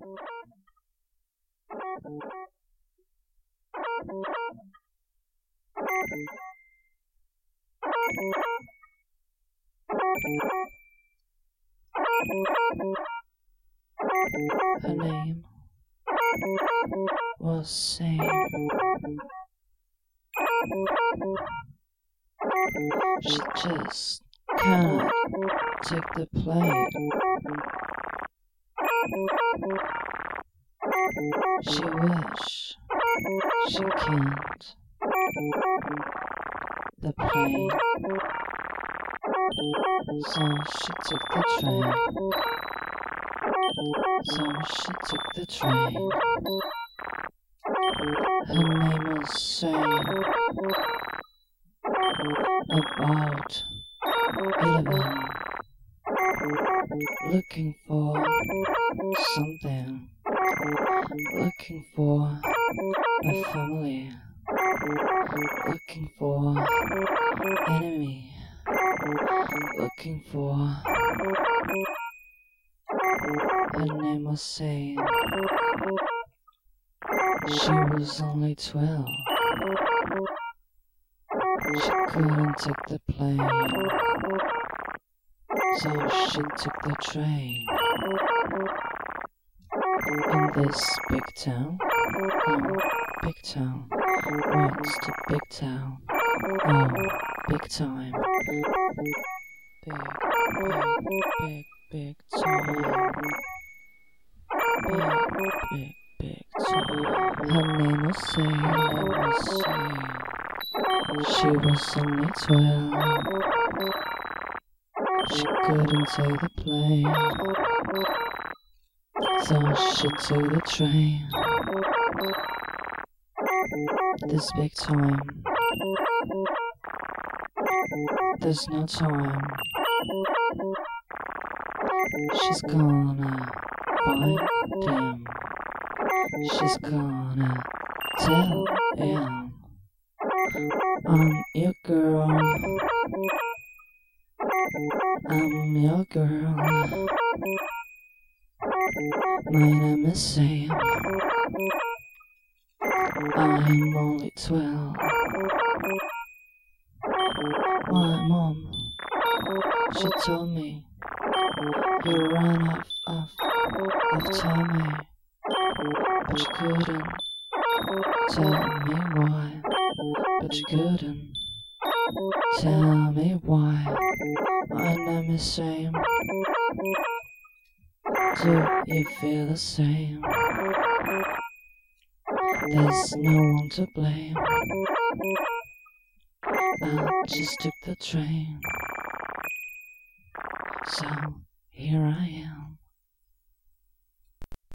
Her name was Sam. She just cannot take the plane. She wish she can't the plane, so she took the train. Her name was Sam. About 11, looking for something, looking for a family, looking for enemy, looking for. Her name was Sam. She was only 12. She couldn't take the plane, so she took the train. In this big town, what's the big town? Oh, big time. Big time. Big time. Her name was Sam. She was only 12. She couldn't take the plane, so she took the train. This big time, there's no time. She's gonna find him. She's gonna tell him, I'm your girl. I'm your girl. My name is Sam. I'm only 12. My mom, she told me you ran off time, but you couldn't tell me why. But you couldn't tell me why. My name is Sam. Do you feel the same? There's no one to blame. I just took the train, so here I am.